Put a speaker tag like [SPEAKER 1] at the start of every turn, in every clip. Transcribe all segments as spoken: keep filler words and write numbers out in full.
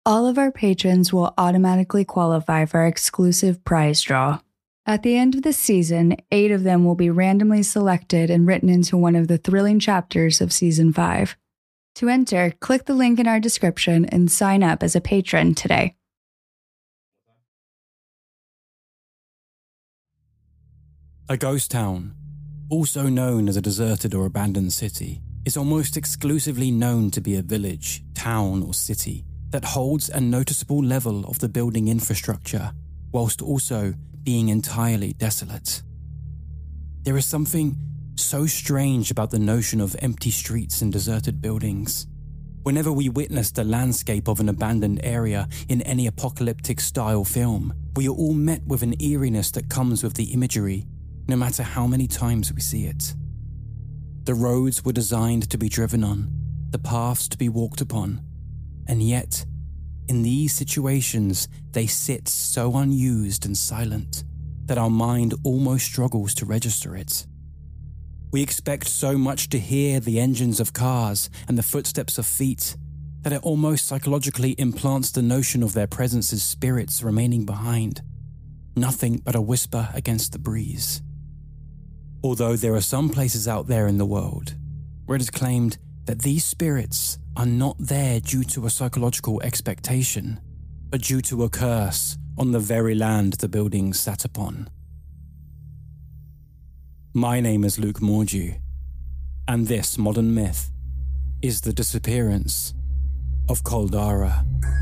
[SPEAKER 1] all of our patrons will automatically qualify for our exclusive prize draw. At the end of the season, eight of them will be randomly selected and written into one of the thrilling chapters of Season five. To enter, click the link in our description and sign up as a patron today.
[SPEAKER 2] A ghost town, also known as a deserted or abandoned city, is almost exclusively known to be a village, town, or city that holds a noticeable level of the building infrastructure, whilst also being entirely desolate. There is something so strange about the notion of empty streets and deserted buildings. Whenever we witness the landscape of an abandoned area in any apocalyptic-style film, we are all met with an eeriness that comes with the imagery, no matter how many times we see it. The roads were designed to be driven on, the paths to be walked upon, and yet, in these situations, they sit so unused and silent that our mind almost struggles to register it. We expect so much to hear the engines of cars and the footsteps of feet that it almost psychologically implants the notion of their presence as spirits remaining behind, nothing but a whisper against the breeze. Although there are some places out there in the world where it is claimed that these spirits are not there due to a psychological expectation, but due to a curse on the very land the buildings sat upon. My name is Luke Mordew, and this modern myth is the disappearance of Caldara.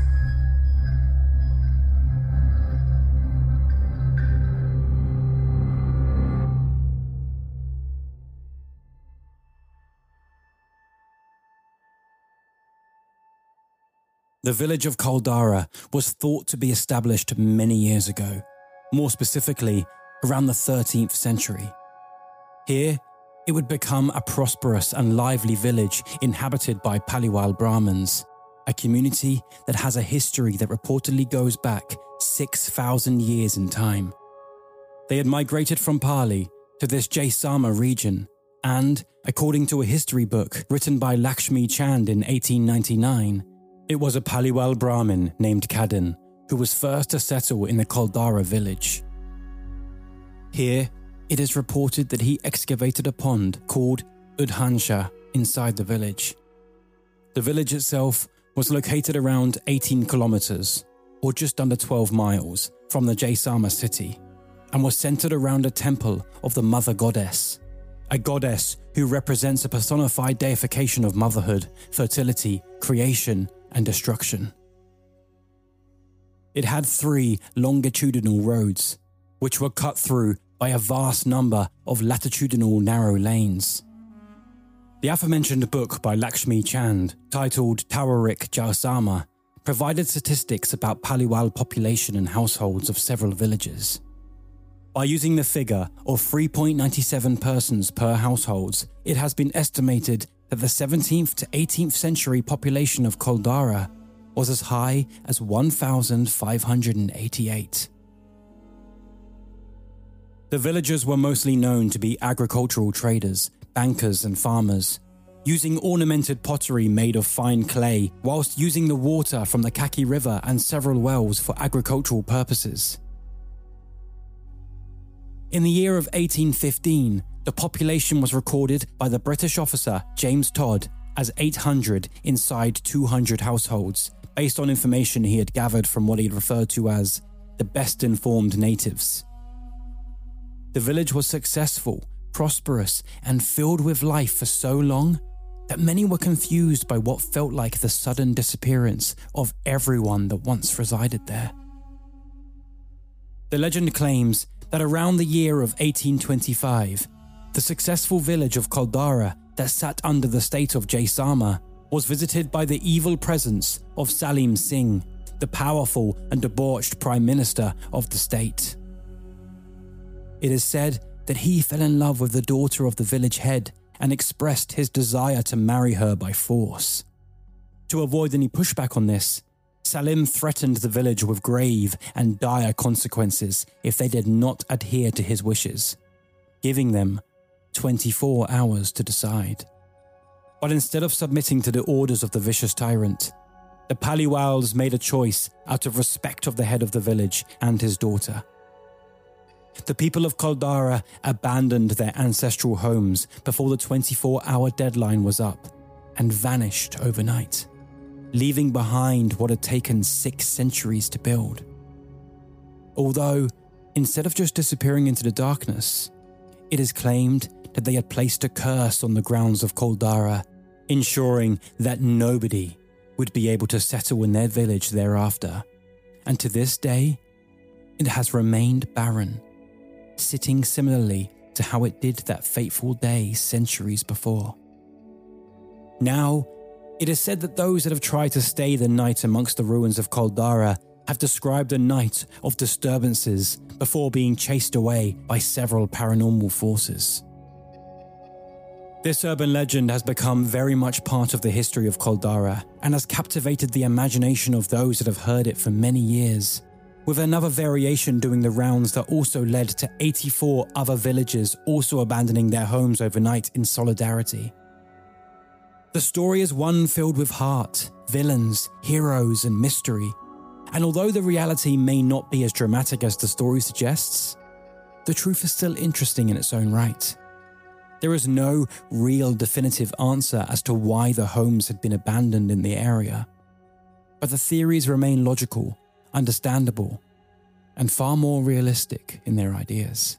[SPEAKER 2] The village of Caldara was thought to be established many years ago, more specifically around the thirteenth century. Here, it would become a prosperous and lively village inhabited by Paliwal Brahmins, a community that has a history that reportedly goes back six thousand years in time. They had migrated from Pali to this Jaisama region, and, according to a history book written by Lakshmi Chand in eighteen ninety-nine, it was a Paliwal Brahmin named Kadin who was first to settle in the Caldara village. Here, it is reported that he excavated a pond called Udhansha inside the village. The village itself was located around eighteen kilometers, or just under twelve miles, from the Jaisama city, and was centered around a temple of the Mother Goddess, a goddess who represents a personified deification of motherhood, fertility, creation, and destruction. It had three longitudinal roads, which were cut through by a vast number of latitudinal narrow lanes. The aforementioned book by Lakshmi Chand, titled Tawarik Jaisama, provided statistics about Paliwal population and households of several villages. By using the figure of three point nine seven persons per household, it has been estimated that the seventeenth to eighteenth century population of Caldara was as high as one thousand five hundred eighty-eight. The villagers were mostly known to be agricultural traders, bankers and farmers, using ornamented pottery made of fine clay whilst using the water from the Kaki River and several wells for agricultural purposes. In the year of eighteen fifteen, the population was recorded by the British officer James Todd as eight hundred inside two hundred households, based on information he had gathered from what he referred to as the best-informed natives. The village was successful, prosperous, and filled with life for so long that many were confused by what felt like the sudden disappearance of everyone that once resided there. The legend claims that around the year of eighteen twenty-five, the successful village of Caldara that sat under the state of Jaisama was visited by the evil presence of Salim Singh, the powerful and debauched Prime Minister of the state. It is said that he fell in love with the daughter of the village head and expressed his desire to marry her by force. To avoid any pushback on this, Salim threatened the village with grave and dire consequences if they did not adhere to his wishes, giving them twenty-four hours to decide. But instead of submitting to the orders of the vicious tyrant, the Paliwals made a choice out of respect of the head of the village and his daughter. The people of Koldara abandoned their ancestral homes before the twenty-four hour deadline was up and vanished overnight, leaving behind what had taken six centuries to build. Although, instead of just disappearing into the darkness, it is claimed that they had placed a curse on the grounds of Koldara, ensuring that nobody would be able to settle in their village thereafter. And to this day, it has remained barren, sitting similarly to how it did that fateful day centuries before. Now, it is said that those that have tried to stay the night amongst the ruins of Koldara have described a night of disturbances before being chased away by several paranormal forces. This urban legend has become very much part of the history of Koldara and has captivated the imagination of those that have heard it for many years, with another variation doing the rounds that also led to eighty-four other villagers also abandoning their homes overnight in solidarity. The story is one filled with heart, villains, heroes, and mystery. And although the reality may not be as dramatic as the story suggests, the truth is still interesting in its own right. There is no real definitive answer as to why the homes had been abandoned in the area, but the theories remain logical, understandable, and far more realistic in their ideas.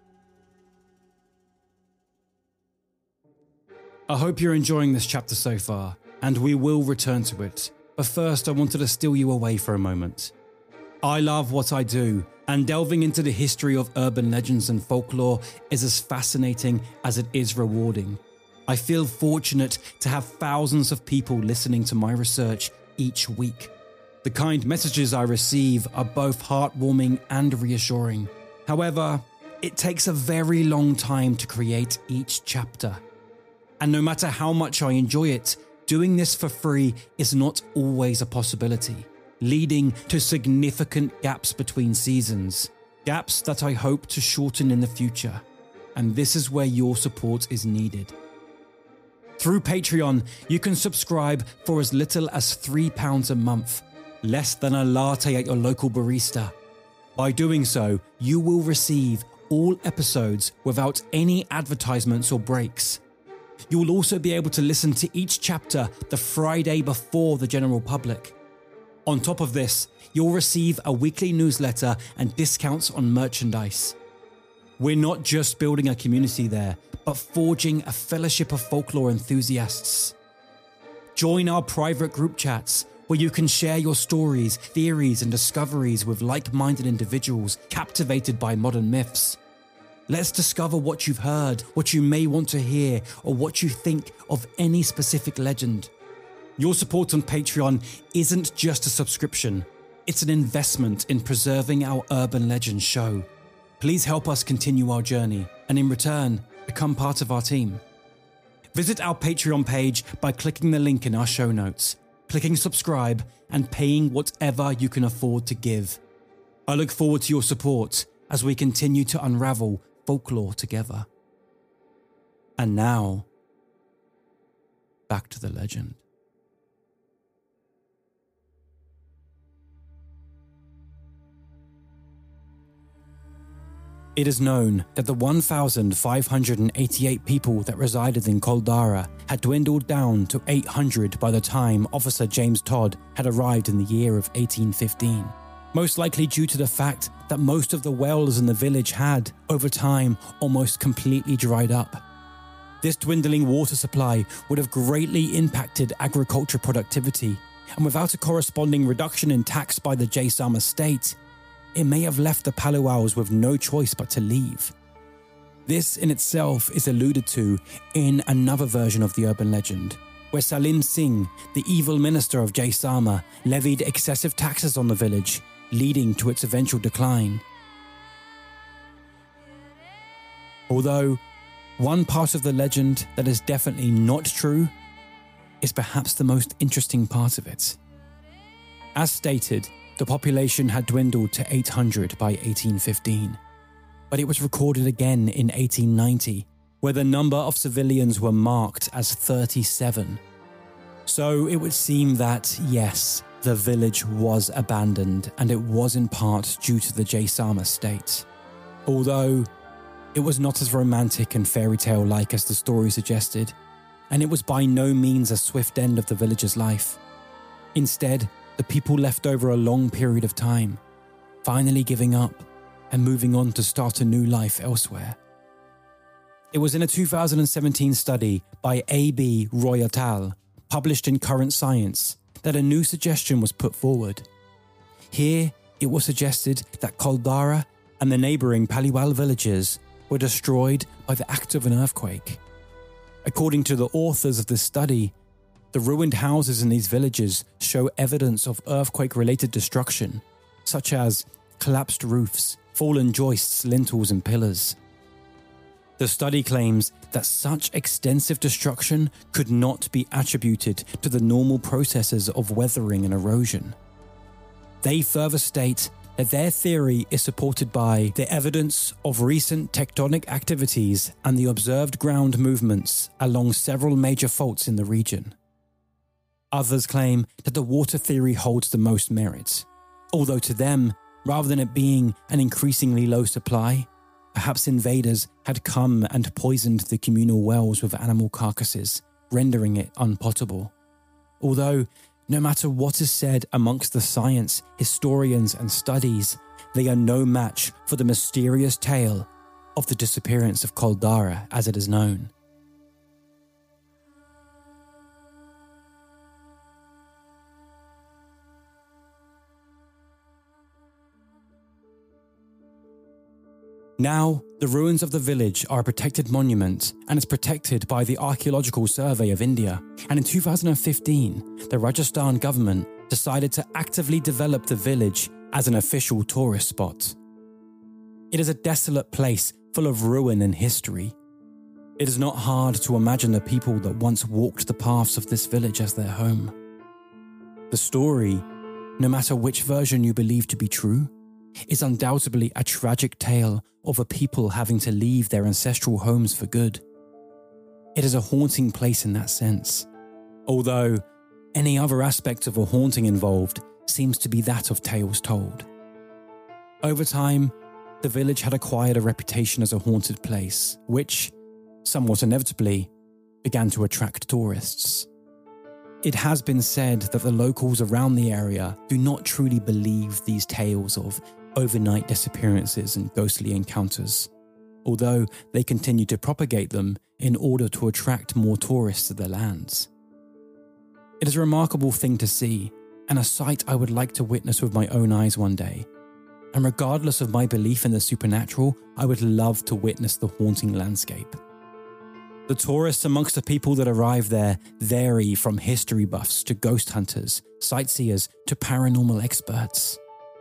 [SPEAKER 2] I hope you're enjoying this chapter so far, and we will return to it. But first, I wanted to steal you away for a moment. I love what I do, and delving into the history of urban legends and folklore is as fascinating as it is rewarding. I feel fortunate to have thousands of people listening to my research each week. The kind messages I receive are both heartwarming and reassuring. However, it takes a very long time to create each chapter. And no matter how much I enjoy it, doing this for free is not always a possibility, leading to significant gaps between seasons, gaps that I hope to shorten in the future. And this is where your support is needed. Through Patreon, you can subscribe for as little as three pounds a month, less than a latte at your local barista. By doing so, you will receive all episodes without any advertisements or breaks. You will also be able to listen to each chapter the Friday before the general public. On top of this, you'll receive a weekly newsletter and discounts on merchandise. We're not just building a community there, but forging a fellowship of folklore enthusiasts. Join our private group chats, where you can share your stories, theories, and discoveries with like-minded individuals captivated by modern myths. Let's discover what you've heard, what you may want to hear, or what you think of any specific legend. Your support on Patreon isn't just a subscription, it's an investment in preserving our Urban Legends show. Please help us continue our journey, and in return, become part of our team. Visit our Patreon page by clicking the link in our show notes, clicking subscribe, and paying whatever you can afford to give. I look forward to your support as we continue to unravel folklore together. And now, back to the legend. It is known that the one thousand five hundred eighty-eight people that resided in Koldara had dwindled down to eight hundred by the time Officer James Todd had arrived in the year of eighteen fifteen. Most likely due to the fact that most of the wells in the village had, over time, almost completely dried up. This dwindling water supply would have greatly impacted agriculture productivity, and without a corresponding reduction in tax by the Jaysama state, it may have left the Paliwals with no choice but to leave. This in itself is alluded to in another version of the urban legend, where Salim Singh, the evil minister of Jaysama, levied excessive taxes on the village, leading to its eventual decline. Although, one part of the legend that is definitely not true is perhaps the most interesting part of it. As stated, the population had dwindled to eight hundred by eighteen fifteen, but it was recorded again in eighteen ninety, where the number of civilians were marked as thirty-seven. So it would seem that, yes, the village was abandoned, and it was in part due to the Jaysama state. Although it was not as romantic and fairy tale-like as the story suggested, and it was by no means a swift end of the village's life. Instead, the people left over a long period of time, finally giving up and moving on to start a new life elsewhere. It was in a two thousand seventeen study by A B Roy et al., published in Current Science, that a new suggestion was put forward. Here, it was suggested that Koldara and the neighbouring Paliwal villages were destroyed by the act of an earthquake. According to the authors of this study, the ruined houses in these villages show evidence of earthquake-related destruction, such as collapsed roofs, fallen joists, lintels, and pillars. The study claims that such extensive destruction could not be attributed to the normal processes of weathering and erosion. They further state that their theory is supported by the evidence of recent tectonic activities and the observed ground movements along several major faults in the region. Others claim that the water theory holds the most merit, although to them, rather than it being an increasingly low supply, perhaps invaders had come and poisoned the communal wells with animal carcasses, rendering it unpotable. Although, no matter what is said amongst the science, historians and studies, they are no match for the mysterious tale of the disappearance of Koldara as it is known. Now, the ruins of the village are a protected monument and is protected by the Archaeological Survey of India. And in two thousand fifteen, the Rajasthan government decided to actively develop the village as an official tourist spot. It is a desolate place full of ruin and history. It is not hard to imagine the people that once walked the paths of this village as their home. The story, no matter which version you believe to be true, is undoubtedly a tragic tale of a people having to leave their ancestral homes for good. It is a haunting place in that sense, although any other aspect of a haunting involved seems to be that of tales told. Over time, the village had acquired a reputation as a haunted place, which, somewhat inevitably, began to attract tourists. It has been said that the locals around the area do not truly believe these tales of overnight disappearances and ghostly encounters, although they continue to propagate them in order to attract more tourists to their lands. It is a remarkable thing to see, and a sight I would like to witness with my own eyes one day. And regardless of my belief in the supernatural, I would love to witness the haunting landscape. The tourists amongst the people that arrive there vary from history buffs to ghost hunters, sightseers to paranormal experts.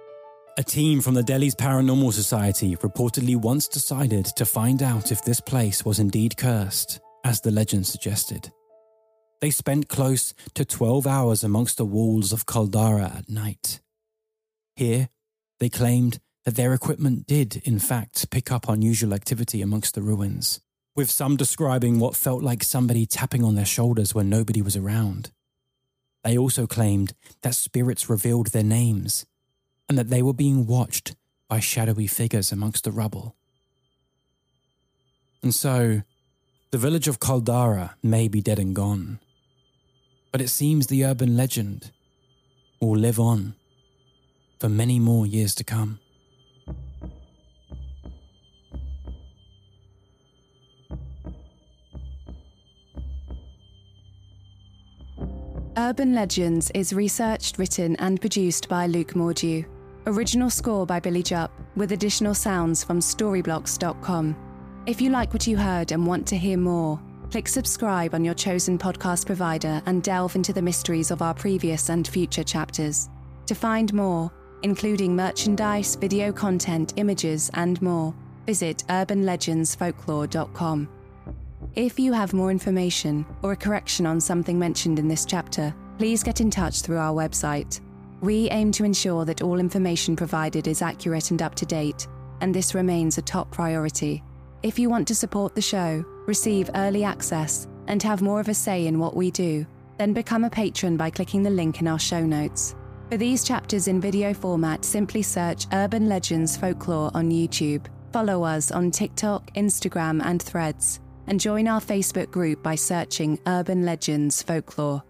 [SPEAKER 2] A team from the Delhi's Paranormal Society reportedly once decided to find out if this place was indeed cursed, as the legend suggested. They spent close to twelve hours amongst the walls of Koldara at night. Here, they claimed that their equipment did, in fact, pick up unusual activity amongst the ruins, with some describing what felt like somebody tapping on their shoulders when nobody was around. They also claimed that spirits revealed their names, and that they were being watched by shadowy figures amongst the rubble. And so, the village of Koldara may be dead and gone, but it seems the urban legend will live on for many more years to come.
[SPEAKER 1] Urban Legends is researched, written and produced by Luke Mordew. Original score by Billy Jupp, with additional sounds from storyblocks dot com. If you like what you heard and want to hear more, click subscribe on your chosen podcast provider and delve into the mysteries of our previous and future chapters. To find more, including merchandise, video content, images and more, visit urban legends folklore dot com. If you have more information or a correction on something mentioned in this chapter, please get in touch through our website. We aim to ensure that all information provided is accurate and up to date, and this remains a top priority. If you want to support the show, receive early access, and have more of a say in what we do,
[SPEAKER 3] Then become a patron by clicking the link in our show notes. For these chapters in video format, simply search Urban Legends Folklore on YouTube. Follow us on TikTok, Instagram, and Threads, and join our Facebook group by searching Urban Legends Folklore.